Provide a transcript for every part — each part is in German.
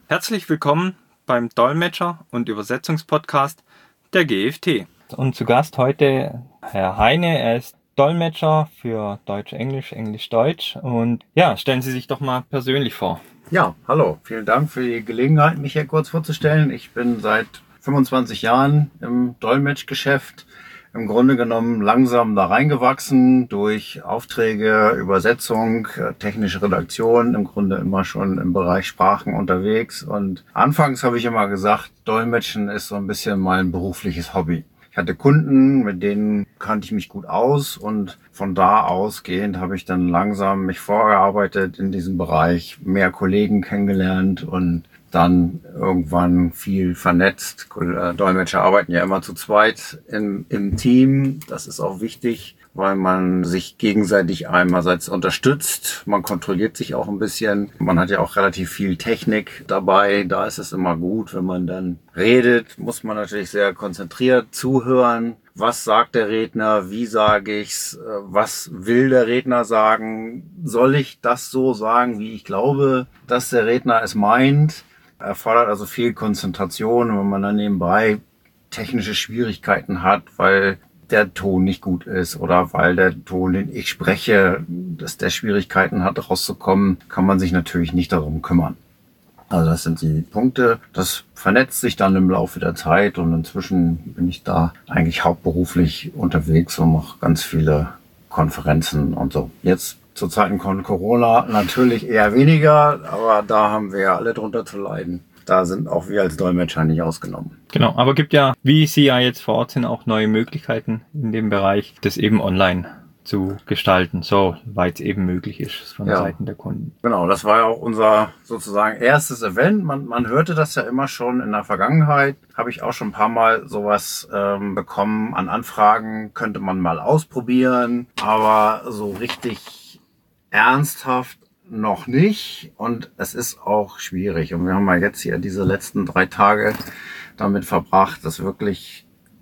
Herzlich willkommen beim Dolmetscher- und Übersetzungspodcast der GFT. Und zu Gast heute Herr Heine, er ist Dolmetscher für Deutsch-Englisch, Englisch-Deutsch. Und ja, stellen Sie sich doch mal persönlich vor. Ja, hallo. Vielen Dank für die Gelegenheit, mich hier kurz vorzustellen. Ich bin seit 25 Jahren im Dolmetschgeschäft. Im Grunde genommen langsam da reingewachsen durch Aufträge, Übersetzung, technische Redaktion, im Grunde immer schon im Bereich Sprachen unterwegs. Und anfangs habe ich immer gesagt, Dolmetschen ist so ein bisschen mein berufliches Hobby. Ich hatte Kunden, mit denen kannte ich mich gut aus und von da ausgehend habe ich dann langsam mich vorgearbeitet in diesem Bereich, mehr Kollegen kennengelernt und dann irgendwann viel vernetzt. Dolmetscher arbeiten ja immer zu zweit im Team. Das ist auch wichtig, weil man sich gegenseitig einerseits unterstützt. Man kontrolliert sich auch ein bisschen. Man hat ja auch relativ viel Technik dabei. Da ist es immer gut, wenn man dann redet, muss man natürlich sehr konzentriert zuhören. Was sagt der Redner? Wie sage ich's? Was will der Redner sagen? Soll ich das so sagen, wie ich glaube, dass der Redner es meint? Erfordert also viel Konzentration, wenn man dann nebenbei technische Schwierigkeiten hat, weil der Ton nicht gut ist oder weil der Ton, den ich spreche, dass der Schwierigkeiten hat, rauszukommen, kann man sich natürlich nicht darum kümmern. Also das sind die Punkte. Das vernetzt sich dann im Laufe der Zeit und inzwischen bin ich da eigentlich hauptberuflich unterwegs und mache ganz viele Konferenzen und so. Jetzt zu Zeiten von Corona natürlich eher weniger, aber da haben wir ja alle drunter zu leiden. Da sind auch wir als Dolmetscher nicht ausgenommen. Genau, aber gibt ja, wie Sie ja jetzt vor Ort sind, auch neue Möglichkeiten in dem Bereich, das eben online zu gestalten, so weit es eben möglich ist von Seiten der Kunden. Genau, das war ja auch unser sozusagen erstes Event. Man hörte das ja immer schon in der Vergangenheit. Habe ich auch schon ein paar Mal sowas bekommen an Anfragen, könnte man mal ausprobieren, aber so richtig ernsthaft noch nicht und es ist auch schwierig. Und wir haben ja jetzt hier diese letzten 3 Tage damit verbracht, das wirklich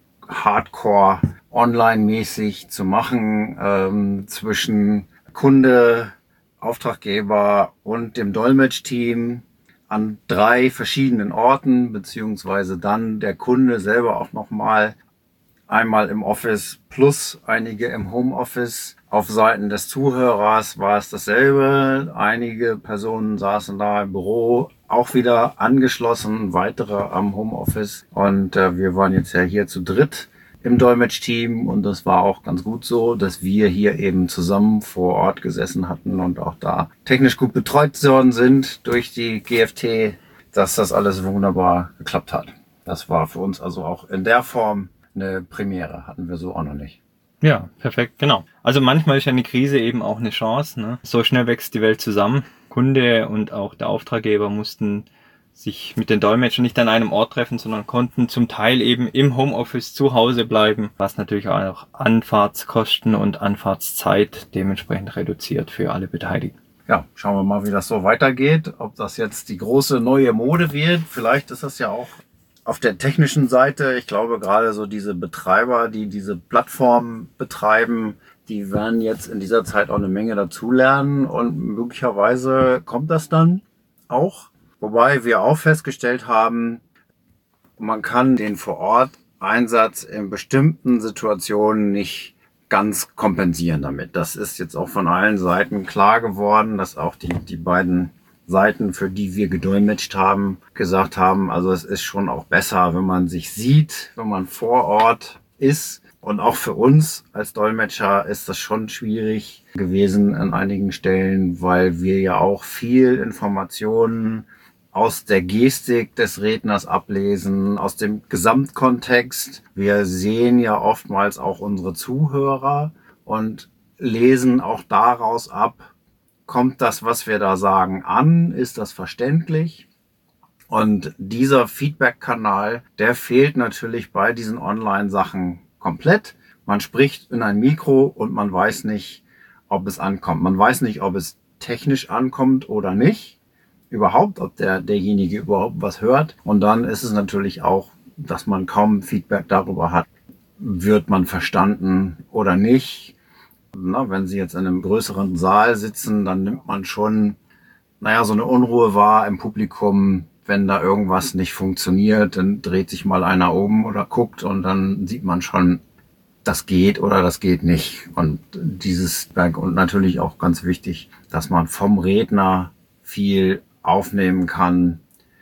hardcore online-mäßig zu machen, zwischen Kunde, Auftraggeber und dem Dolmetschteam an 3 verschiedenen Orten, beziehungsweise dann der Kunde selber auch nochmal einmal im Office plus einige im Homeoffice. Auf Seiten des Zuhörers war es dasselbe. Einige Personen saßen da im Büro, auch wieder angeschlossen, weitere am Homeoffice. Und wir waren jetzt ja hier zu dritt im Dolmetschteam und das war auch ganz gut so, dass wir hier eben zusammen vor Ort gesessen hatten und auch da technisch gut betreut worden sind durch die GFT, dass das alles wunderbar geklappt hat. Das war für uns also auch in der Form eine Premiere, hatten wir so auch noch nicht. Ja, perfekt, genau. Also manchmal ist ja eine Krise eben auch eine Chance, ne? So schnell wächst die Welt zusammen. Kunde und auch der Auftraggeber mussten sich mit den Dolmetschern nicht an einem Ort treffen, sondern konnten zum Teil eben im Homeoffice zu Hause bleiben, was natürlich auch Anfahrtskosten und Anfahrtszeit dementsprechend reduziert für alle Beteiligten. Ja, schauen wir mal, wie das so weitergeht. Ob das jetzt die große neue Mode wird. Vielleicht ist das ja auch auf der technischen Seite. Ich glaube, gerade so diese Betreiber, die diese Plattform betreiben, die werden jetzt in dieser Zeit auch eine Menge dazulernen und möglicherweise kommt das dann auch. Wobei wir auch festgestellt haben, man kann den Vor-Ort-Einsatz in bestimmten Situationen nicht ganz kompensieren damit. Das ist jetzt auch von allen Seiten klar geworden, dass auch die beiden Seiten, für die wir gedolmetscht haben, gesagt haben, also es ist schon auch besser, wenn man sich sieht, wenn man vor Ort ist. Und auch für uns als Dolmetscher ist das schon schwierig gewesen an einigen Stellen, weil wir ja auch viel Informationen aus der Gestik des Redners ablesen, aus dem Gesamtkontext. Wir sehen ja oftmals auch unsere Zuhörer und lesen auch daraus ab, kommt das, was wir da sagen, an? Ist das verständlich? Und dieser Feedback-Kanal, der fehlt natürlich bei diesen Online-Sachen komplett. Man spricht in ein Mikro und man weiß nicht, ob es ankommt. Man weiß nicht, ob es technisch ankommt oder nicht. Überhaupt, ob derjenige überhaupt was hört. Und dann ist es natürlich auch, dass man kaum Feedback darüber hat, wird man verstanden oder nicht. Na, wenn Sie jetzt in einem größeren Saal sitzen, dann nimmt man schon, so eine Unruhe wahr im Publikum. wenn da irgendwas nicht funktioniert, dann dreht sich mal einer um oder guckt und dann sieht man schon, das geht oder das geht nicht. Und und natürlich auch ganz wichtig, dass man vom Redner viel aufnehmen kann.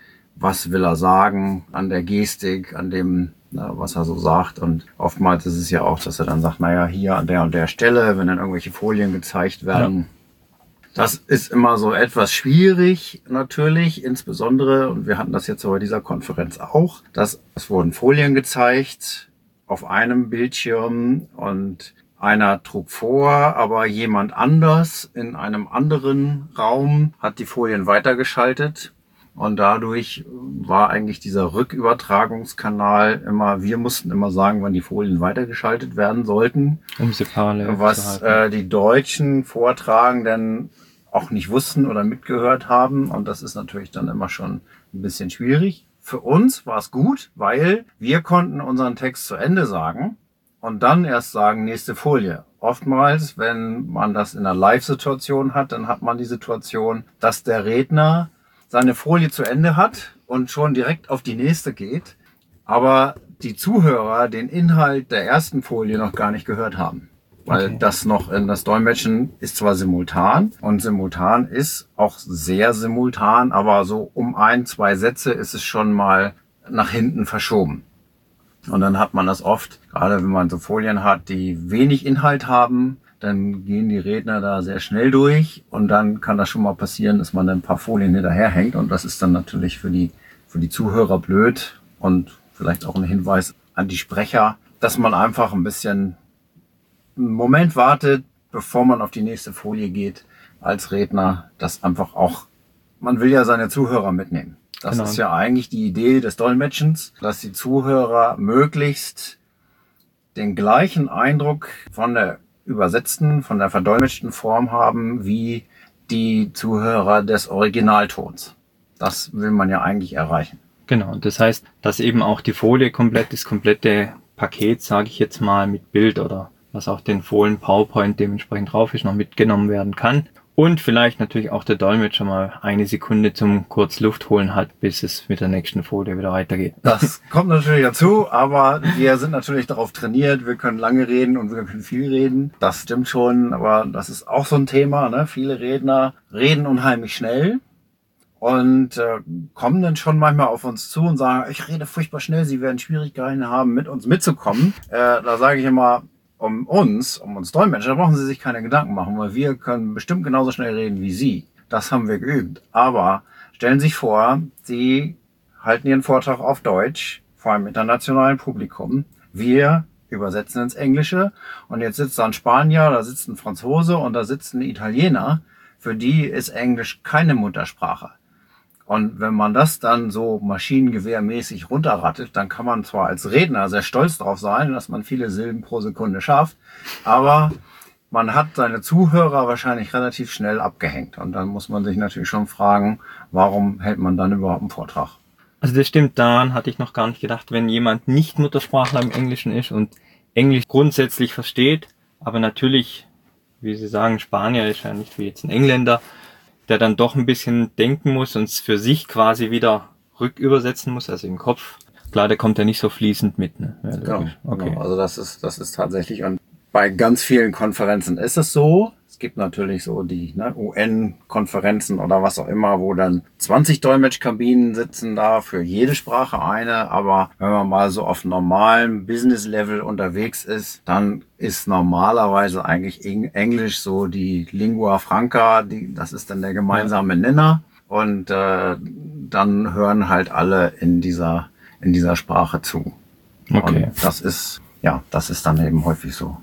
Was will er sagen an der Gestik, an dem, was er so sagt. Und oftmals ist es ja auch, dass er dann sagt, naja, hier an der und der Stelle, wenn dann irgendwelche Folien gezeigt werden. Ja. Das ist immer so etwas schwierig, natürlich, insbesondere, und wir hatten das jetzt bei dieser Konferenz auch, es wurden Folien gezeigt auf einem Bildschirm und einer trug vor, aber jemand anders in einem anderen Raum hat die Folien weitergeschaltet. Und dadurch war eigentlich dieser Rückübertragungskanal wir mussten immer sagen, wann die Folien weitergeschaltet werden sollten. Um sie parallel was die deutschen Vortragenden auch nicht wussten oder mitgehört haben. Und das ist natürlich dann immer schon ein bisschen schwierig. Für uns war es gut, weil wir konnten unseren Text zu Ende sagen und dann erst sagen, nächste Folie. Oftmals, wenn man das in einer Live-Situation hat, dann hat man die Situation, dass der Redner seine Folie zu Ende hat und schon direkt auf die nächste geht, aber die Zuhörer den Inhalt der ersten Folie noch gar nicht gehört haben. Weil das Dolmetschen ist zwar simultan und simultan ist auch sehr simultan, aber so um 1-2 Sätze ist es schon mal nach hinten verschoben. Und dann hat man das oft, gerade wenn man so Folien hat, die wenig Inhalt haben, dann gehen die Redner da sehr schnell durch und dann kann das schon mal passieren, dass man ein paar Folien hinterherhängt und das ist dann natürlich für die Zuhörer blöd und vielleicht auch ein Hinweis an die Sprecher, dass man einfach ein bisschen einen Moment wartet, bevor man auf die nächste Folie geht als Redner, dass einfach auch, man will ja seine Zuhörer mitnehmen. Das ist ja eigentlich die Idee des Dolmetschens, dass die Zuhörer möglichst den gleichen Eindruck von der übersetzten, von der verdolmetschten Form haben, wie die Zuhörer des Originaltons. Das will man ja eigentlich erreichen. Genau, das heißt, dass eben auch die Folie das komplette Paket, sage ich jetzt mal, mit Bild oder was auch den Folien PowerPoint dementsprechend drauf ist, noch mitgenommen werden kann. Und vielleicht natürlich auch der Dolmetscher mal eine Sekunde zum kurz Luft holen hat, bis es mit der nächsten Folie wieder weitergeht. Das kommt natürlich dazu, aber wir sind natürlich darauf trainiert, wir können lange reden und wir können viel reden. Das stimmt schon, aber das ist auch so ein Thema, ne? Viele Redner reden unheimlich schnell und kommen dann schon manchmal auf uns zu und sagen, ich rede furchtbar schnell, sie werden Schwierigkeiten haben, mit uns mitzukommen. Da sage ich immer, um uns Dolmetscher, da brauchen Sie sich keine Gedanken machen, weil wir können bestimmt genauso schnell reden wie Sie. Das haben wir geübt. Aber stellen Sie sich vor, Sie halten Ihren Vortrag auf Deutsch, vor einem internationalen Publikum. Wir übersetzen ins Englische und jetzt sitzt da ein Spanier, da sitzt ein Franzose und da sitzt ein Italiener. Für die ist Englisch keine Muttersprache. Und wenn man das dann so maschinengewehrmäßig runterrattet, dann kann man zwar als Redner sehr stolz drauf sein, dass man viele Silben pro Sekunde schafft, aber man hat seine Zuhörer wahrscheinlich relativ schnell abgehängt. Und dann muss man sich natürlich schon fragen, warum hält man dann überhaupt einen Vortrag? Also das stimmt, daran hatte ich noch gar nicht gedacht, wenn jemand nicht Muttersprachler im Englischen ist und Englisch grundsätzlich versteht, aber natürlich, wie Sie sagen, Spanier ist ja nicht wie jetzt ein Engländer, der dann doch ein bisschen denken muss und es für sich quasi wieder rückübersetzen muss, also im Kopf. Klar, der kommt ja nicht so fließend mit. Ne? Ja, genau, okay. Genau. Also das ist tatsächlich, und bei ganz vielen Konferenzen ist es so. Es gibt natürlich so die UN-Konferenzen oder was auch immer, wo dann 20 Dolmetschkabinen sitzen da, für jede Sprache eine. Aber wenn man mal so auf normalem Business-Level unterwegs ist, dann ist normalerweise eigentlich Englisch so die Lingua Franca, das ist dann der gemeinsame Nenner. Und dann hören halt alle in dieser Sprache zu. Okay. Und das ist dann eben häufig so.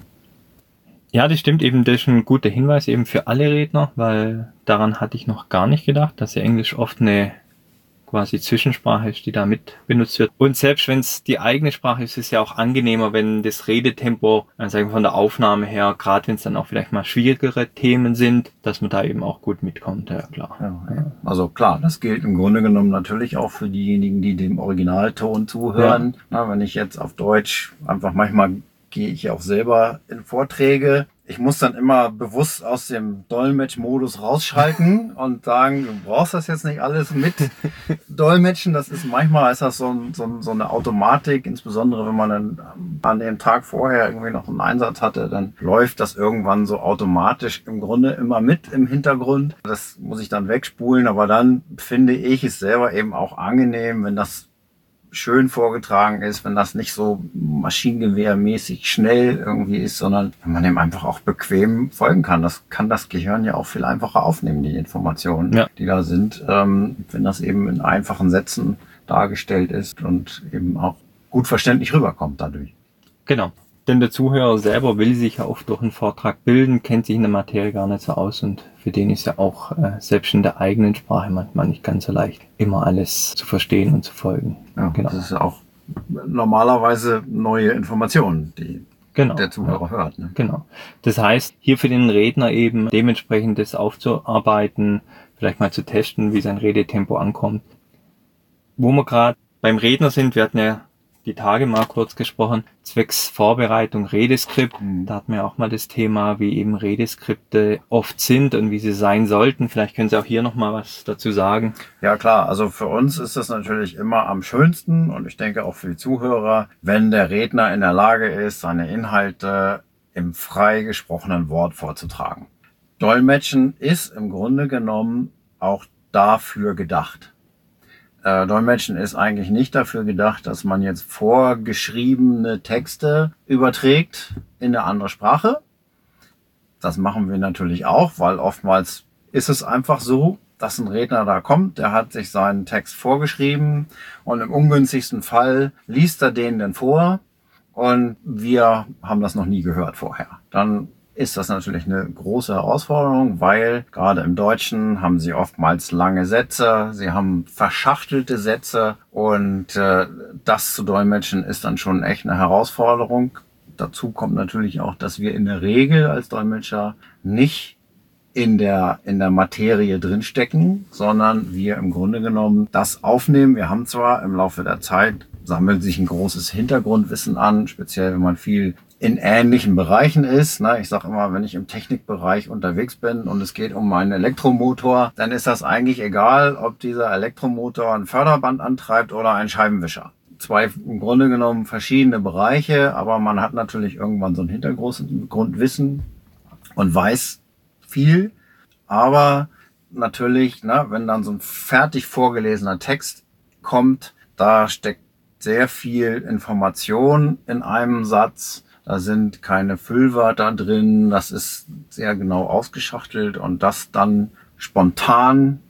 Ja, das stimmt eben, das ist ein guter Hinweis eben für alle Redner, weil daran hatte ich noch gar nicht gedacht, dass ja Englisch oft eine quasi Zwischensprache ist, die da mit benutzt wird. Und selbst wenn es die eigene Sprache ist, ist es ja auch angenehmer, wenn das Redetempo, sagen wir von der Aufnahme her, gerade wenn es dann auch vielleicht mal schwierigere Themen sind, dass man da eben auch gut mitkommt, ja klar. Ja. Also klar, das gilt im Grunde genommen natürlich auch für diejenigen, die dem Originalton zuhören. Ja. Wenn ich jetzt auf Deutsch einfach manchmal gehe ich auch selber in Vorträge. Ich muss dann immer bewusst aus dem Dolmetsch-Modus rausschalten und sagen, du brauchst das jetzt nicht alles mit Dolmetschen. Das ist manchmal ist das so eine Automatik, insbesondere wenn man dann an dem Tag vorher irgendwie noch einen Einsatz hatte, dann läuft das irgendwann so automatisch im Grunde immer mit im Hintergrund. Das muss ich dann wegspulen, aber dann finde ich es selber eben auch angenehm, wenn das schön vorgetragen ist, wenn das nicht so maschinengewehrmäßig schnell irgendwie ist, sondern wenn man dem einfach auch bequem folgen kann. Das kann das Gehirn ja auch viel einfacher aufnehmen, die Informationen, die da sind, wenn das eben in einfachen Sätzen dargestellt ist und eben auch gut verständlich rüberkommt dadurch. Genau. Denn der Zuhörer selber will sich ja oft durch einen Vortrag bilden, kennt sich in der Materie gar nicht so aus und für den ist ja auch selbst in der eigenen Sprache manchmal nicht ganz so leicht, immer alles zu verstehen und zu folgen. Ja, genau. Das ist ja auch normalerweise neue Informationen, die der Zuhörer hört. Ne? Genau. Das heißt, hier für den Redner eben dementsprechend das aufzuarbeiten, vielleicht mal zu testen, wie sein Redetempo ankommt. Wo wir gerade beim Redner sind, wir hatten ja die Tage mal kurz gesprochen, zwecks Vorbereitung Redeskript. Da hatten wir auch mal das Thema, wie eben Redeskripte oft sind und wie sie sein sollten. Vielleicht können Sie auch hier nochmal was dazu sagen. Ja klar, also für uns ist das natürlich immer am schönsten und ich denke auch für die Zuhörer, wenn der Redner in der Lage ist, seine Inhalte im frei gesprochenen Wort vorzutragen. Dolmetschen ist im Grunde genommen auch dafür gedacht. Dolmetschen ist eigentlich nicht dafür gedacht, dass man jetzt vorgeschriebene Texte überträgt in eine andere Sprache. Das machen wir natürlich auch, weil oftmals ist es einfach so, dass ein Redner da kommt, der hat sich seinen Text vorgeschrieben und im ungünstigsten Fall liest er den dann vor und wir haben das noch nie gehört vorher. Dann ist das natürlich eine große Herausforderung, weil gerade im Deutschen haben sie oftmals lange Sätze, sie haben verschachtelte Sätze und das zu dolmetschen ist dann schon echt eine Herausforderung. Dazu kommt natürlich auch, dass wir in der Regel als Dolmetscher nicht in der Materie drinstecken, sondern wir im Grunde genommen das aufnehmen. Wir haben zwar im Laufe der Zeit sammelt sich ein großes Hintergrundwissen an, speziell wenn man viel in ähnlichen Bereichen ist. Ich sage immer, wenn ich im Technikbereich unterwegs bin und es geht um einen Elektromotor, dann ist das eigentlich egal, ob dieser Elektromotor ein Förderband antreibt oder einen Scheibenwischer. Zwei im Grunde genommen verschiedene Bereiche, aber man hat natürlich irgendwann so ein Hintergrundwissen und weiß viel. Aber natürlich, wenn dann so ein fertig vorgelesener Text kommt, da steckt sehr viel Information in einem Satz. Da sind keine Füllwörter drin, das ist sehr genau ausgeschachtelt und das dann spontan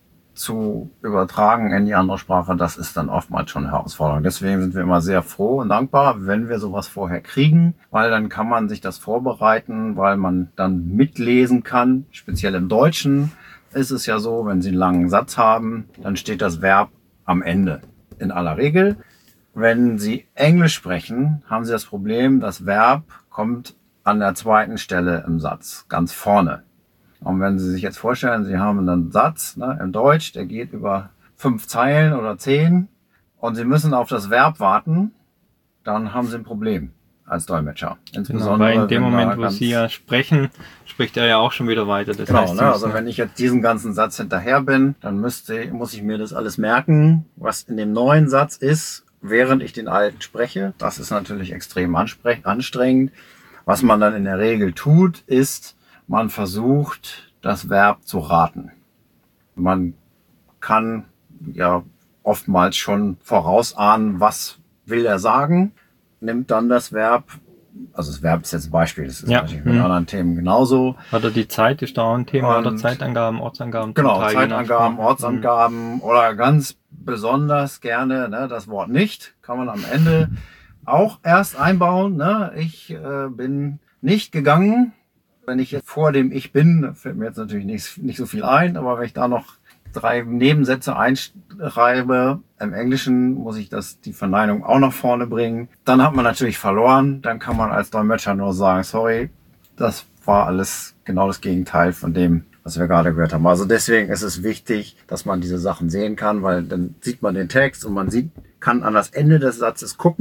zu übertragen in die andere Sprache, das ist dann oftmals schon eine Herausforderung. Deswegen sind wir immer sehr froh und dankbar, wenn wir sowas vorher kriegen, weil dann kann man sich das vorbereiten, weil man dann mitlesen kann. Speziell im Deutschen ist es ja so, wenn Sie einen langen Satz haben, dann steht das Verb am Ende in aller Regel. Wenn Sie Englisch sprechen, haben Sie das Problem, das Verb kommt an der zweiten Stelle im Satz, ganz vorne. Und wenn Sie sich jetzt vorstellen, Sie haben einen Satz im Deutsch, der geht über 5 Zeilen oder 10 und Sie müssen auf das Verb warten, dann haben Sie ein Problem als Dolmetscher. Insbesondere weil in dem Moment, wo Sie ja sprechen, spricht er ja auch schon wieder weiter. Das heißt, also wenn ich jetzt diesen ganzen Satz hinterher bin, dann muss ich mir das alles merken, was in dem neuen Satz ist, während ich den alten spreche. Das ist natürlich extrem anstrengend. Was man dann in der Regel tut, ist, man versucht, das Verb zu raten. Man kann ja oftmals schon vorausahnen, was will er sagen, nimmt dann das Verb, also das Verb ist jetzt ein Beispiel, das ist natürlich mit anderen Themen genauso. Oder die Zeit ist da auch ein Thema, oder Zeitangaben, Ortsangaben. Genau, Zeitangaben, Ortsangaben oder ganz besonders gerne das Wort nicht, kann man am Ende auch erst einbauen. Ich bin nicht gegangen. Wenn ich jetzt vor dem Ich bin, fällt mir jetzt natürlich nicht so viel ein, aber wenn ich da noch 3 Nebensätze einschreibe, im Englischen muss ich die Verneinung auch nach vorne bringen, dann hat man natürlich verloren. Dann kann man als Dolmetscher nur sagen, sorry, das war alles genau das Gegenteil von dem, was wir gerade gehört haben. Also deswegen ist es wichtig, dass man diese Sachen sehen kann, weil dann sieht man den Text und man kann an das Ende des Satzes gucken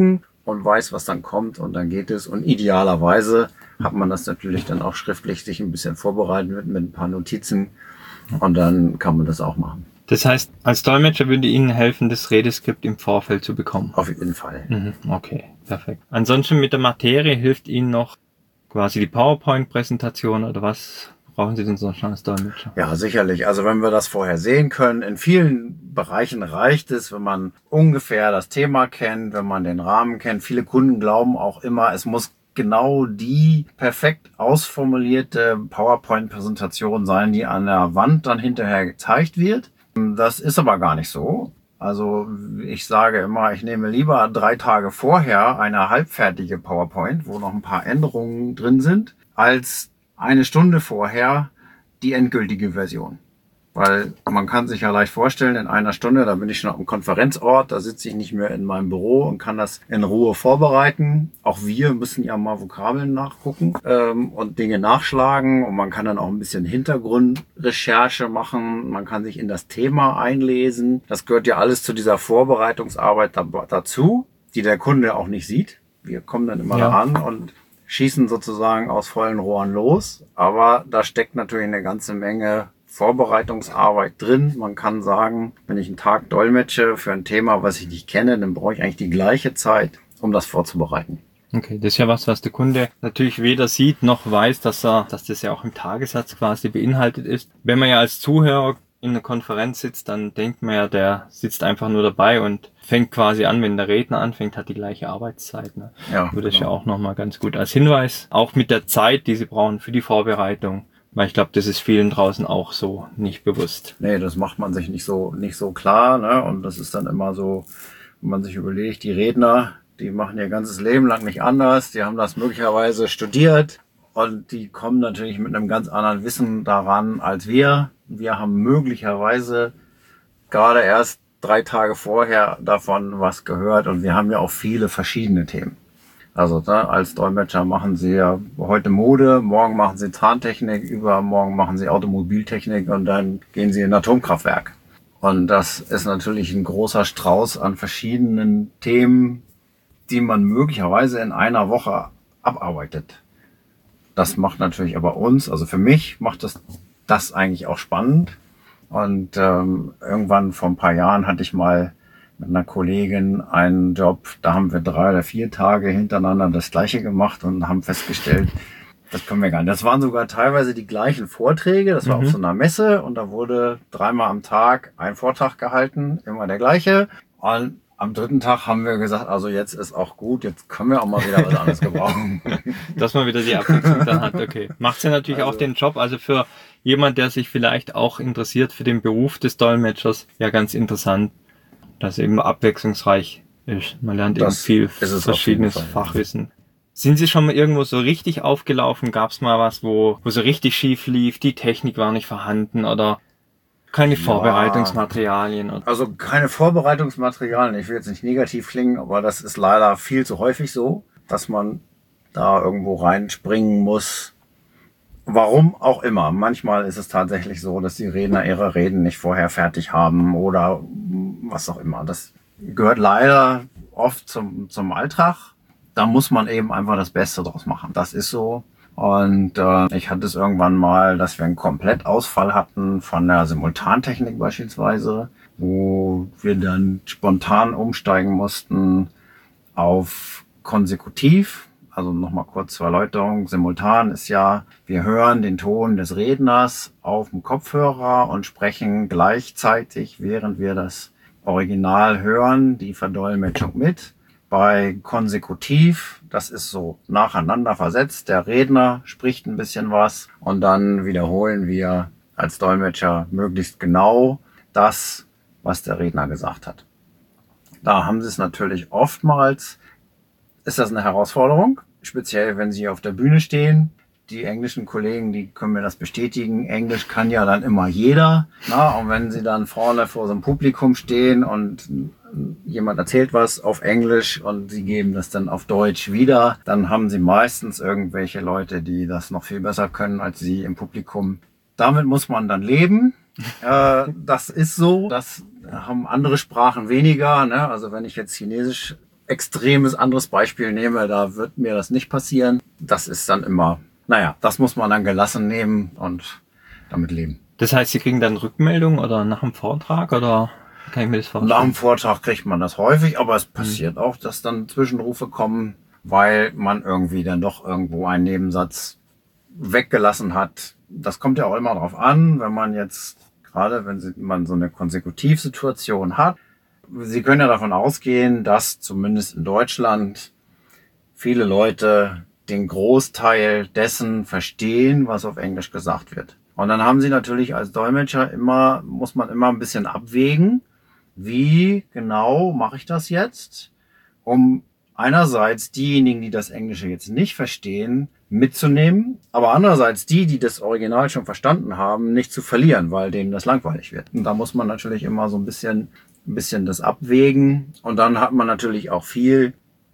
und weiß, was dann kommt und dann geht es. Und idealerweise hat man das natürlich dann auch schriftlich sich ein bisschen vorbereiten mit ein paar Notizen und dann kann man das auch machen. Das heißt, als Dolmetscher würde Ihnen helfen, das Redeskript im Vorfeld zu bekommen? Auf jeden Fall. Okay, perfekt. Ansonsten mit der Materie hilft Ihnen noch quasi die PowerPoint-Präsentation oder was brauchen Sie denn sonst als Dolmetscher? Ja, sicherlich. Also wenn wir das vorher sehen können, in vielen Bereichen reicht es, wenn man ungefähr das Thema kennt, wenn man den Rahmen kennt. Viele Kunden glauben auch immer, es muss genau die perfekt ausformulierte PowerPoint-Präsentation sein, die an der Wand dann hinterher gezeigt wird. Das ist aber gar nicht so. Also ich sage immer, ich nehme lieber 3 Tage vorher eine halbfertige PowerPoint, wo noch ein paar Änderungen drin sind, als eine Stunde vorher die endgültige Version. Weil man kann sich ja leicht vorstellen, in einer Stunde, da bin ich schon am Konferenzort, da sitze ich nicht mehr in meinem Büro und kann das in Ruhe vorbereiten. Auch wir müssen ja mal Vokabeln nachgucken und Dinge nachschlagen und man kann dann auch ein bisschen Hintergrundrecherche machen, man kann sich in das Thema einlesen. Das gehört ja alles zu dieser Vorbereitungsarbeit dazu, die der Kunde auch nicht sieht. Wir kommen dann immer da an und schießen sozusagen aus vollen Rohren los, aber da steckt natürlich eine ganze Menge Vorbereitungsarbeit drin. Man kann sagen, wenn ich einen Tag dolmetsche für ein Thema, was ich nicht kenne, dann brauche ich eigentlich die gleiche Zeit, um das vorzubereiten. Okay, das ist ja was der Kunde natürlich weder sieht noch weiß, dass das ja auch im Tagessatz quasi beinhaltet ist. Wenn man ja als Zuhörer in einer Konferenz sitzt, dann denkt man ja, der sitzt einfach nur dabei und fängt quasi an, wenn der Redner anfängt, hat die gleiche Arbeitszeit. Ne? Ja, das ist ja auch nochmal ganz gut als Hinweis, auch mit der Zeit, die Sie brauchen für die Vorbereitung. Weil ich glaube, das ist vielen draußen auch so nicht bewusst. Nee, das macht man sich nicht so klar, ne? Und das ist dann immer so, wenn man sich überlegt, die Redner, die machen ihr ganzes Leben lang nicht anders, die haben das möglicherweise studiert und die kommen natürlich mit einem ganz anderen Wissen daran als wir. Wir haben möglicherweise gerade erst 3 Tage vorher davon was gehört und wir haben ja auch viele verschiedene Themen. Also als Dolmetscher machen Sie ja heute Mode, morgen machen Sie Zahntechnik, übermorgen machen Sie Automobiltechnik und dann gehen Sie in ein Atomkraftwerk. Und das ist natürlich ein großer Strauß an verschiedenen Themen, die man möglicherweise in einer Woche abarbeitet. Das macht natürlich aber uns, also für mich macht das eigentlich auch spannend. Und irgendwann vor ein paar Jahren hatte ich mal mit einer Kollegin einen Job, da haben wir 3 oder 4 Tage hintereinander das Gleiche gemacht und haben festgestellt, das können wir gar nicht. Das waren sogar teilweise die gleichen Vorträge, das war auf so einer Messe und da wurde 3-mal am Tag ein Vortrag gehalten, immer der gleiche. Und am 3. Tag haben wir gesagt, also jetzt ist auch gut, jetzt können wir auch mal wieder was anderes gebrauchen. Dass man wieder die Abwechslung dann hat, okay. Macht ja natürlich auch den Job, also für jemand, der sich vielleicht auch interessiert für den Beruf des Dolmetschers, ja ganz interessant, dass es eben abwechslungsreich ist. Man lernt eben viel verschiedenes Fachwissen. Sind Sie schon mal irgendwo so richtig aufgelaufen? Gab es mal was, wo so richtig schief lief? Die Technik war nicht vorhanden oder keine Vorbereitungsmaterialien? Oder? Also keine Vorbereitungsmaterialien. Ich will jetzt nicht negativ klingen, aber das ist leider viel zu häufig so, dass man da irgendwo reinspringen muss. Warum auch immer. Manchmal ist es tatsächlich so, dass die Redner ihre Reden nicht vorher fertig haben oder was auch immer. Das gehört leider oft zum Alltag. Da muss man eben einfach das Beste draus machen. Das ist so. Und ich hatte es irgendwann mal, dass wir einen Komplettausfall hatten von der Simultantechnik beispielsweise, wo wir dann spontan umsteigen mussten auf konsekutiv. Also nochmal kurz zur Erläuterung. Simultan ist ja, wir hören den Ton des Redners auf dem Kopfhörer und sprechen gleichzeitig, während wir das Original hören, die Verdolmetschung mit. Bei konsekutiv, das ist so nacheinander versetzt. Der Redner spricht ein bisschen was und dann wiederholen wir als Dolmetscher möglichst genau das, was der Redner gesagt hat. Da haben Sie es natürlich oftmals, ist das eine Herausforderung, speziell wenn Sie auf der Bühne stehen. Die englischen Kollegen, die können mir das bestätigen. Englisch kann ja dann immer jeder. Na, und wenn Sie dann vorne vor so einem Publikum stehen und jemand erzählt was auf Englisch und Sie geben das dann auf Deutsch wieder, dann haben Sie meistens irgendwelche Leute, die das noch viel besser können als Sie im Publikum. Damit muss man dann leben. Das ist so. Das haben andere Sprachen weniger. Ne? Also wenn ich jetzt Chinesisch extremes anderes Beispiel nehme, da wird mir das nicht passieren. Das ist dann immer, naja, das muss man dann gelassen nehmen und damit leben. Das heißt, Sie kriegen dann Rückmeldung oder nach dem Vortrag oder wie kann ich mir das vorstellen? Nach dem Vortrag kriegt man das häufig, aber es passiert auch, dass dann Zwischenrufe kommen, weil man irgendwie dann doch irgendwo einen Nebensatz weggelassen hat. Das kommt ja auch immer darauf an, wenn man jetzt, gerade wenn man so eine Konsekutivsituation hat. Sie können ja davon ausgehen, dass zumindest in Deutschland viele Leute den Großteil dessen verstehen, was auf Englisch gesagt wird. Und dann haben Sie natürlich als Dolmetscher muss man immer ein bisschen abwägen, wie genau mache ich das jetzt, um einerseits diejenigen, die das Englische jetzt nicht verstehen, mitzunehmen, aber andererseits die das Original schon verstanden haben, nicht zu verlieren, weil denen das langweilig wird. Und da muss man natürlich immer so ein bisschen das abwägen. Und dann hat man natürlich auch hängt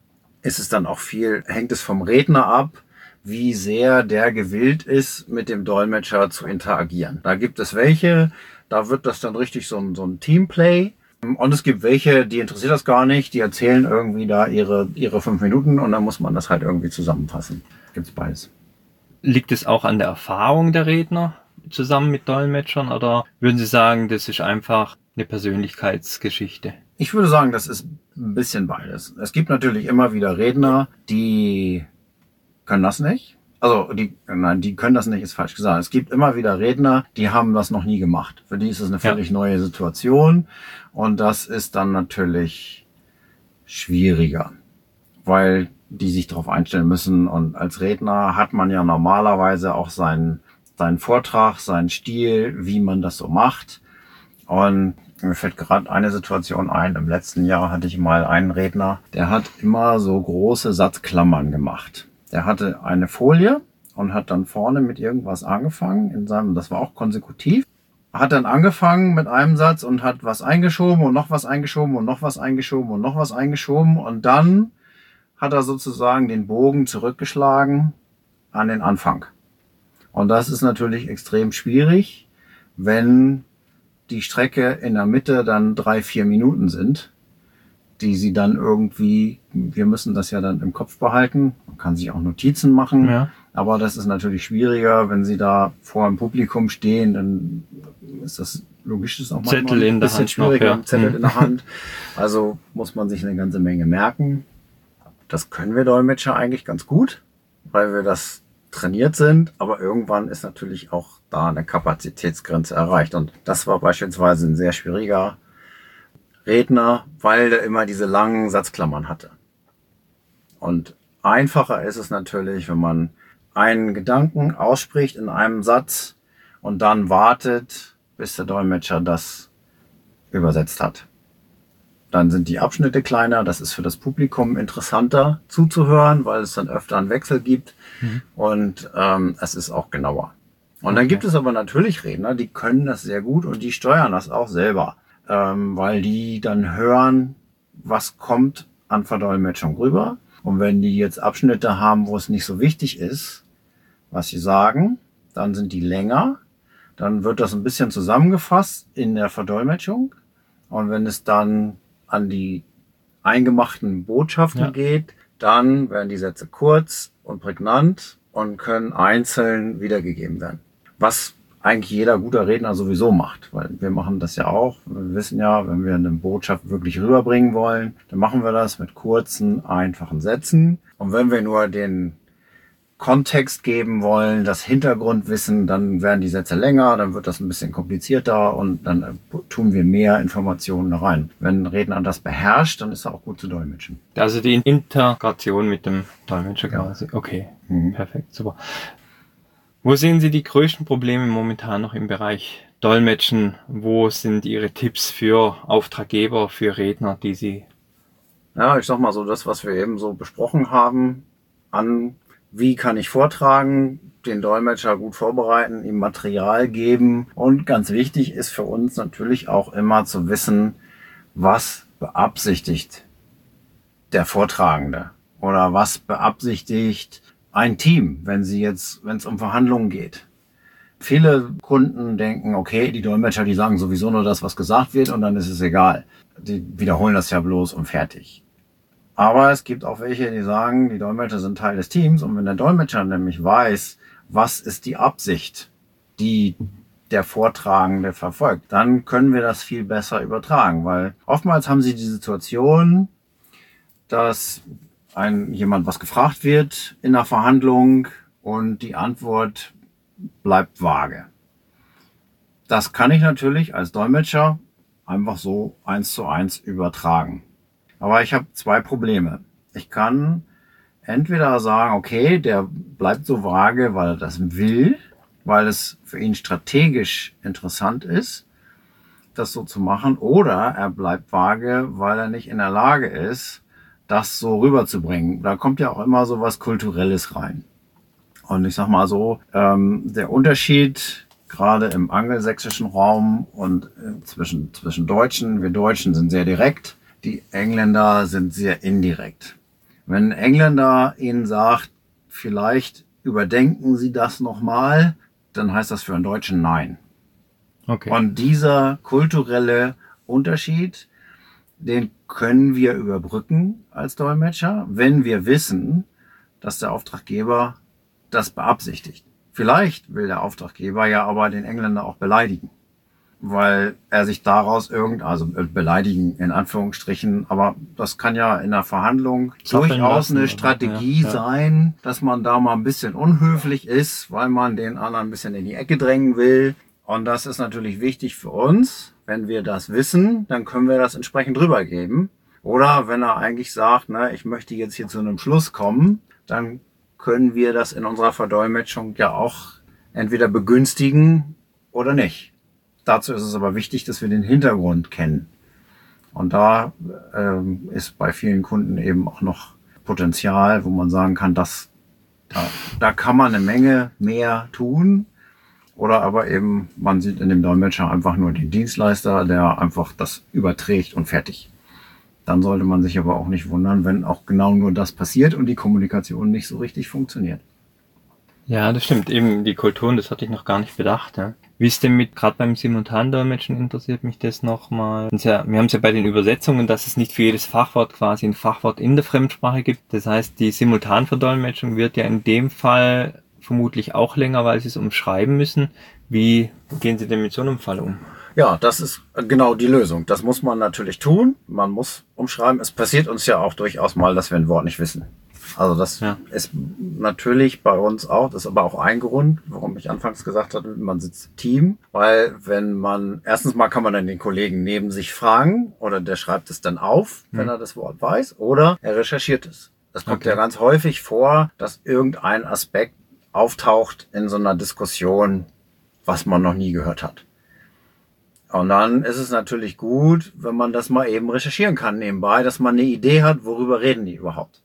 es vom Redner ab, wie sehr der gewillt ist, mit dem Dolmetscher zu interagieren. Da gibt es welche, da wird das dann richtig so ein Teamplay. Und es gibt welche, die interessiert das gar nicht, die erzählen irgendwie da ihre 5 Minuten und dann muss man das halt irgendwie zusammenfassen. Gibt's beides. Liegt es auch an der Erfahrung der Redner zusammen mit Dolmetschern oder würden Sie sagen, das ist einfach eine Persönlichkeitsgeschichte? Ich würde sagen, das ist ein bisschen beides. Es gibt natürlich immer wieder Redner, die können das nicht. Also, die können das nicht, ist falsch gesagt. Es gibt immer wieder Redner, die haben das noch nie gemacht. Für die ist es eine völlig neue Situation. Und das ist dann natürlich schwieriger, weil die sich darauf einstellen müssen. Und als Redner hat man ja normalerweise auch seinen Vortrag, seinen Stil, wie man das so macht. Und mir fällt gerade eine Situation ein. Im letzten Jahr hatte ich mal einen Redner, der hat immer so große Satzklammern gemacht. Der hatte eine Folie und hat dann vorne mit irgendwas angefangen, das war auch konsekutiv, hat dann angefangen mit einem Satz und hat was eingeschoben und noch was eingeschoben und noch was eingeschoben und noch was eingeschoben und dann hat er sozusagen den Bogen zurückgeschlagen an den Anfang. Und das ist natürlich extrem schwierig, wenn die Strecke in der Mitte dann 3-4 Minuten sind, die Sie dann irgendwie, wir müssen das ja dann im Kopf behalten, man kann sich auch Notizen machen, aber das ist natürlich schwieriger, wenn Sie da vor einem Publikum stehen, dann ist das logisch, ist auch manchmal ein bisschen schwieriger, Zettel in der Hand, also muss man sich eine ganze Menge merken. Das können wir Dolmetscher eigentlich ganz gut, weil wir das trainiert sind, aber irgendwann ist natürlich auch da eine Kapazitätsgrenze erreicht und das war beispielsweise ein sehr schwieriger Redner, weil der immer diese langen Satzklammern hatte. Und einfacher ist es natürlich, wenn man einen Gedanken ausspricht in einem Satz und dann wartet, bis der Dolmetscher das übersetzt hat. Dann sind die Abschnitte kleiner, das ist für das Publikum interessanter zuzuhören, weil es dann öfter einen Wechsel gibt und es ist auch genauer. Und dann gibt es aber natürlich Redner, die können das sehr gut und die steuern das auch selber. Weil die dann hören, was kommt an Verdolmetschung rüber. Und wenn die jetzt Abschnitte haben, wo es nicht so wichtig ist, was sie sagen, dann sind die länger. Dann wird das ein bisschen zusammengefasst in der Verdolmetschung. Und wenn es dann an die eingemachten Botschaften geht, dann werden die Sätze kurz und prägnant und können einzeln wiedergegeben werden. Was eigentlich jeder guter Redner sowieso macht, weil wir machen das ja auch. Wir wissen ja, wenn wir eine Botschaft wirklich rüberbringen wollen, dann machen wir das mit kurzen, einfachen Sätzen. Und wenn wir nur den Kontext geben wollen, das Hintergrundwissen, dann werden die Sätze länger, dann wird das ein bisschen komplizierter und dann tun wir mehr Informationen da rein. Wenn ein Redner das beherrscht, dann ist er auch gut zu dolmetschen. Also die Integration mit dem Dolmetscher quasi. Okay, perfekt, super. Wo sehen Sie die größten Probleme momentan noch im Bereich Dolmetschen? Wo sind Ihre Tipps für Auftraggeber, für Redner, die Sie... Ja, ich sag mal so, das, was wir eben so besprochen haben, wie kann ich vortragen, den Dolmetscher gut vorbereiten, ihm Material geben. Und ganz wichtig ist für uns natürlich auch immer zu wissen, was beabsichtigt der Vortragende oder was beabsichtigt ein Team, wenn es um Verhandlungen geht. Viele Kunden denken, okay, die Dolmetscher, die sagen sowieso nur das, was gesagt wird und dann ist es egal. Die wiederholen das ja bloß und fertig. Aber es gibt auch welche, die sagen, die Dolmetscher sind Teil des Teams. Und wenn der Dolmetscher nämlich weiß, was ist die Absicht, die der Vortragende verfolgt, dann können wir das viel besser übertragen. Weil oftmals haben sie die Situation, dass jemand was gefragt wird in einer Verhandlung und die Antwort bleibt vage. Das kann ich natürlich als Dolmetscher einfach so 1:1 übertragen. Aber ich habe 2 Probleme. Ich kann entweder sagen, okay, der bleibt so vage, weil er das will, weil es für ihn strategisch interessant ist, das so zu machen, oder er bleibt vage, weil er nicht in der Lage ist, das so rüberzubringen. Da kommt ja auch immer so was Kulturelles rein. Und ich sag mal so, der Unterschied gerade im angelsächsischen Raum und zwischen Deutschen, wir Deutschen sind sehr direkt, die Engländer sind sehr indirekt. Wenn ein Engländer ihnen sagt, vielleicht überdenken Sie das nochmal, dann heißt das für einen Deutschen Nein. Okay. Und dieser kulturelle Unterschied, den können wir überbrücken als Dolmetscher, wenn wir wissen, dass der Auftraggeber das beabsichtigt. Vielleicht will der Auftraggeber ja aber den Engländer auch beleidigen, weil er sich daraus also beleidigen in Anführungsstrichen, aber das kann ja in der Verhandlung durchaus eine Strategie sein, dass man da mal ein bisschen unhöflich ist, weil man den anderen ein bisschen in die Ecke drängen will. Und das ist natürlich wichtig für uns. Wenn wir das wissen, dann können wir das entsprechend rübergeben. Oder wenn er eigentlich sagt, ich möchte jetzt hier zu einem Schluss kommen, dann können wir das in unserer Verdolmetschung ja auch entweder begünstigen oder nicht. Dazu ist es aber wichtig, dass wir den Hintergrund kennen. Und da ist bei vielen Kunden eben auch noch Potenzial, wo man sagen kann, da kann man eine Menge mehr tun. Oder aber eben, man sieht in dem Dolmetscher einfach nur den Dienstleister, der einfach das überträgt und fertig. Dann sollte man sich aber auch nicht wundern, wenn auch genau nur das passiert und die Kommunikation nicht so richtig funktioniert. Ja, das stimmt. Eben die Kulturen, das hatte ich noch gar nicht bedacht. Ja. Wie ist denn gerade beim Simultandolmetschen interessiert mich das nochmal. Wir haben es ja bei den Übersetzungen, dass es nicht für jedes Fachwort quasi ein Fachwort in der Fremdsprache gibt. Das heißt, die Simultanverdolmetschung wird ja in dem Fall vermutlich auch länger, weil sie es umschreiben müssen. Wie gehen Sie denn mit so einem Fall um? Ja, das ist genau die Lösung. Das muss man natürlich tun. Man muss umschreiben. Es passiert uns ja auch durchaus mal, dass wir ein Wort nicht wissen. Also das ist natürlich bei uns auch. Das ist aber auch ein Grund, warum ich anfangs gesagt hatte, man sitzt im Team. Weil erstens mal kann man dann den Kollegen neben sich fragen oder der schreibt es dann auf, wenn er das Wort weiß, oder er recherchiert es. Es kommt ja ganz häufig vor, dass irgendein Aspekt auftaucht in so einer Diskussion, was man noch nie gehört hat. Und dann ist es natürlich gut, wenn man das mal eben recherchieren kann nebenbei, dass man eine Idee hat, worüber reden die überhaupt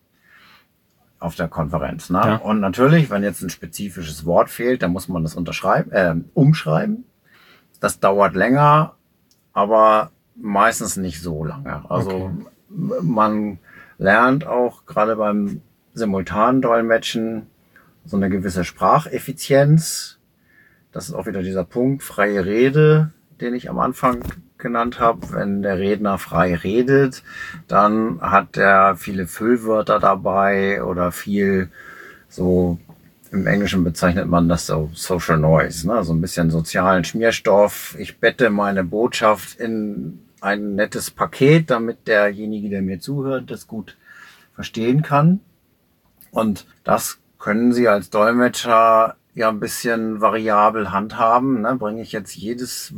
auf der Konferenz. Ne? Ja. Und natürlich, wenn jetzt ein spezifisches Wort fehlt, dann muss man das umschreiben. Das dauert länger, aber meistens nicht so lange. Also man lernt auch gerade beim Simultandolmetschen so eine gewisse Spracheffizienz. Das ist auch wieder dieser Punkt, freie Rede, den ich am Anfang genannt habe. Wenn der Redner frei redet, dann hat er viele Füllwörter dabei oder viel so, im Englischen bezeichnet man das so Social Noise, ne? So ein bisschen sozialen Schmierstoff. Ich bette meine Botschaft in ein nettes Paket, damit derjenige, der mir zuhört, das gut verstehen kann. Und das können Sie als Dolmetscher ja ein bisschen variabel handhaben. Ne? Bringe ich jetzt jedes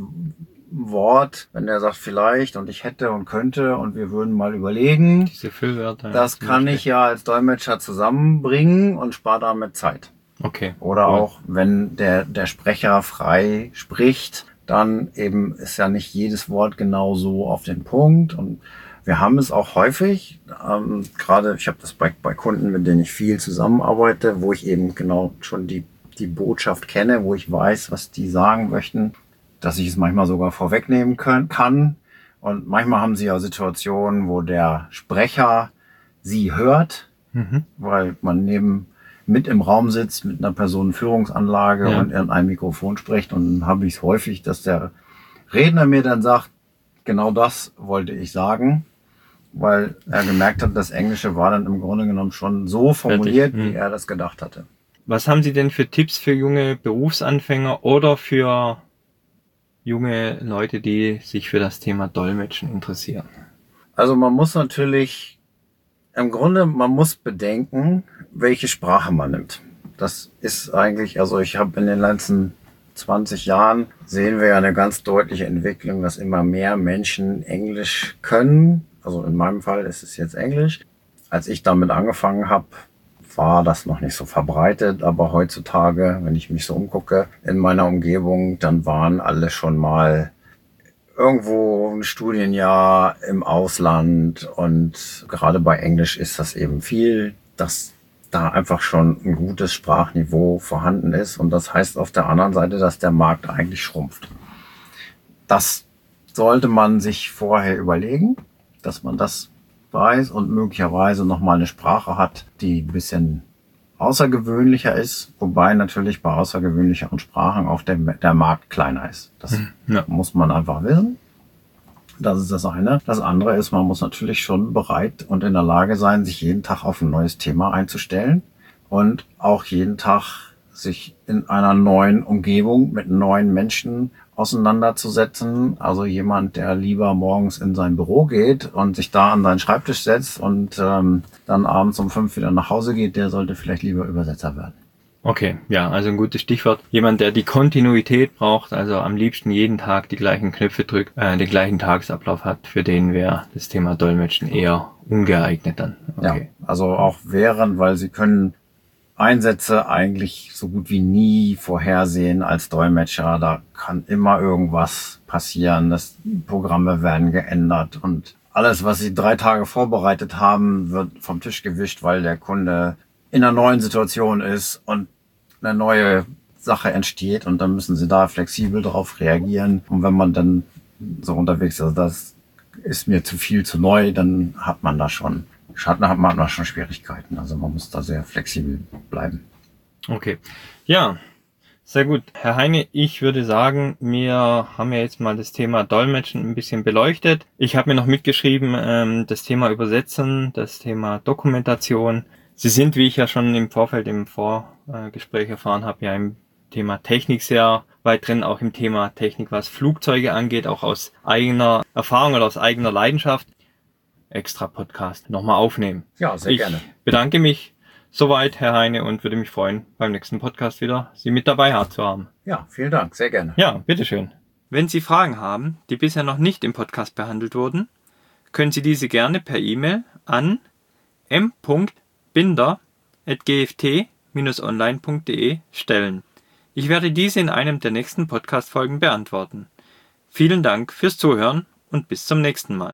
Wort, wenn der sagt vielleicht und ich hätte und könnte und wir würden mal überlegen. Diese Füllwörter. Das kann ich ja als Dolmetscher zusammenbringen und spare damit Zeit. Okay. Oder auch, wenn der Sprecher frei spricht, dann eben ist ja nicht jedes Wort genau so auf den Punkt. Und wir haben es auch häufig, gerade ich habe das bei Kunden, mit denen ich viel zusammenarbeite, wo ich eben genau schon die Botschaft kenne, wo ich weiß, was die sagen möchten, dass ich es manchmal sogar vorwegnehmen kann. Und manchmal haben sie ja Situationen, wo der Sprecher sie hört, weil man mit im Raum sitzt, mit einer Personenführungsanlage und in einem Mikrofon spricht. Und dann habe ich es häufig, dass der Redner mir dann sagt, genau das wollte ich sagen. weil er gemerkt hat, das Englische war dann im Grunde genommen schon so formuliert, wie er das gedacht hatte. Was haben Sie denn für Tipps für junge Berufsanfänger oder für junge Leute, die sich für das Thema Dolmetschen interessieren? Also man muss natürlich, im Grunde, man muss bedenken, welche Sprache man nimmt. Das ist eigentlich, also ich habe in den letzten 20 Jahren sehen wir ja eine ganz deutliche Entwicklung, dass immer mehr Menschen Englisch können. Also in meinem Fall ist es jetzt Englisch. Als ich damit angefangen habe, war das noch nicht so verbreitet, aber heutzutage, wenn ich mich so umgucke in meiner Umgebung, dann waren alle schon mal irgendwo ein Studienjahr im Ausland und gerade bei Englisch ist das eben viel, dass da einfach schon ein gutes Sprachniveau vorhanden ist und das heißt auf der anderen Seite, dass der Markt eigentlich schrumpft. Das sollte man sich vorher überlegen, dass man das weiß und möglicherweise nochmal eine Sprache hat, die ein bisschen außergewöhnlicher ist, wobei natürlich bei außergewöhnlicheren Sprachen auch der Markt kleiner ist. Das muss man einfach wissen. Das ist das eine. Das andere ist, man muss natürlich schon bereit und in der Lage sein, sich jeden Tag auf ein neues Thema einzustellen und auch jeden Tag sich in einer neuen Umgebung mit neuen Menschen auseinanderzusetzen. Also jemand, der lieber morgens in sein Büro geht und sich da an seinen Schreibtisch setzt und dann abends um 5 wieder nach Hause geht, der sollte vielleicht lieber Übersetzer werden. Okay, ja, also ein gutes Stichwort. Jemand, der die Kontinuität braucht, also am liebsten jeden Tag die gleichen Knöpfe drückt, den gleichen Tagesablauf hat, für den wäre das Thema Dolmetschen eher ungeeignet dann. Okay. Ja, also auch weil sie können Einsätze eigentlich so gut wie nie vorhersehen als Dolmetscher. Da kann immer irgendwas passieren. Programme werden geändert und alles, was sie 3 Tage vorbereitet haben, wird vom Tisch gewischt, weil der Kunde in einer neuen Situation ist und eine neue Sache entsteht und dann müssen sie da flexibel drauf reagieren. Und wenn man dann so unterwegs ist, das ist mir zu viel, zu neu, dann hat man da schon Schwierigkeiten. Also man muss da sehr flexibel bleiben. Okay. Ja, sehr gut. Herr Heine, ich würde sagen, wir haben ja jetzt mal das Thema Dolmetschen ein bisschen beleuchtet. Ich habe mir noch mitgeschrieben, das Thema Übersetzen, das Thema Dokumentation. Sie sind, wie ich ja schon im Vorfeld, im Vorgespräch erfahren habe, ja im Thema Technik sehr weit drin, auch im Thema Technik, was Flugzeuge angeht, auch aus eigener Erfahrung oder aus eigener Leidenschaft. Extra Podcast nochmal aufnehmen. Ja, sehr gerne. Ich bedanke mich soweit, Herr Heine, und würde mich freuen, beim nächsten Podcast wieder Sie mit dabei zu haben. Ja, vielen Dank, sehr gerne. Ja, bitteschön. Wenn Sie Fragen haben, die bisher noch nicht im Podcast behandelt wurden, können Sie diese gerne per E-Mail an m.binder@gft-online.de stellen. Ich werde diese in einem der nächsten Podcast-Folgen beantworten. Vielen Dank fürs Zuhören und bis zum nächsten Mal.